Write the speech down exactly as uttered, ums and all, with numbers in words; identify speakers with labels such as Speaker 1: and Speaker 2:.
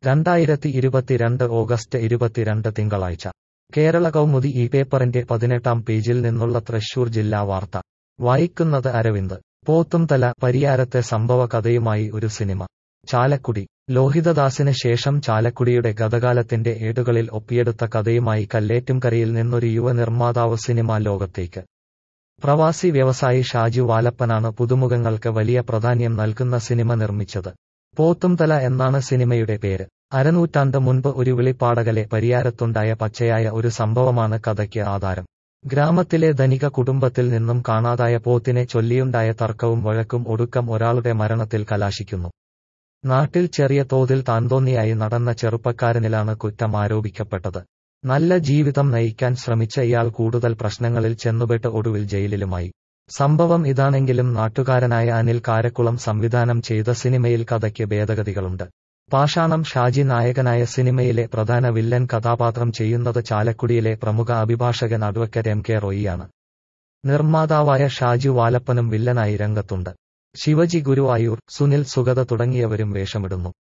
Speaker 1: രണ്ടായിരത്തി ഇരുപത്തിരണ്ട് ഓഗസ്റ്റ് ഇരുപത്തിരണ്ട് തിങ്കളാഴ്ച കേരള കൗമുദി ഈ പേപ്പറിന്റെ പതിനെട്ടാം പേജിൽ നിന്നുള്ള തൃശൂർ ജില്ലാ വാർത്ത വായിക്കുന്നത് അരവിന്ദ്. പോത്തുംതല പരിയാരത്തെ സംഭവ കഥയുമായി ഒരു സിനിമ. ചാലക്കുടി. ലോഹിതദാസിന് ശേഷം ചാലക്കുടിയുടെ ഗതകാലത്തിന്റെ ഏടുകളിൽ ഒപ്പിയെടുത്ത കഥയുമായി കല്ലേറ്റുംകരയിൽ നിന്നൊരു യുവ നിർമ്മാതാവ് സിനിമാ ലോകത്തേക്ക്. പ്രവാസി വ്യവസായി ഷാജു വാലപ്പനാണ് പുതുമുഖങ്ങൾക്ക് വലിയ പ്രാധാന്യം നൽകുന്ന സിനിമ നിർമ്മിച്ചത്. പോത്തുംതല എന്നാണ് സിനിമയുടെ പേര്. അരനൂറ്റാണ്ട് മുൻപ് ഒരു വെളിപ്പാടകലെ പരിയാരത്തുണ്ടായ പച്ചയായ ഒരു സംഭവമാണ് കഥയ്ക്ക് ആധാരം. ഗ്രാമത്തിലെ ധനിക കുടുംബത്തിൽ നിന്നും കാണാതായ പോത്തിനെ ചൊല്ലിയുണ്ടായ തർക്കവും വഴക്കും ഒടുക്കം ഒരാളുടെ മരണത്തിൽ കലാശിക്കുന്നു. നാട്ടിൽ ചെറിയ തോതിൽ താന്തോന്നിയായി നടന്ന ചെറുപ്പക്കാരനിലാണ് കുറ്റം ആരോപിക്കപ്പെട്ടത്. നല്ല ജീവിതം നയിക്കാൻ ശ്രമിച്ച ഇയാൾ കൂടുതൽ പ്രശ്നങ്ങളിൽ ചെന്നുപെട്ട് ഒടുവിൽ ജയിലിലുമായി. സംഭവം ഇതാണെങ്കിലും നാട്ടുകാരനായ അനിൽ കാരക്കുളം സംവിധാനം ചെയ്ത സിനിമയിൽ കഥയ്ക്ക് ഭേദഗതികളുണ്ട്. പാഷാണം ഷാജി നായകനായ സിനിമയിലെ പ്രധാന വില്ലൻ കഥാപാത്രം ചെയ്യുന്നത് ചാലക്കുടിയിലെ പ്രമുഖ അഭിഭാഷകൻ അഡ്വക്കറ്റ് എം കെ റോയിയാണ്. നിർമ്മാതാവായ ഷാജു വാലപ്പനും വില്ലനായി രംഗത്തുണ്ട്. ശിവജി ഗുരുവായൂർ, സുനിൽ സുഗത തുടങ്ങിയവരും വേഷമിടുന്നു.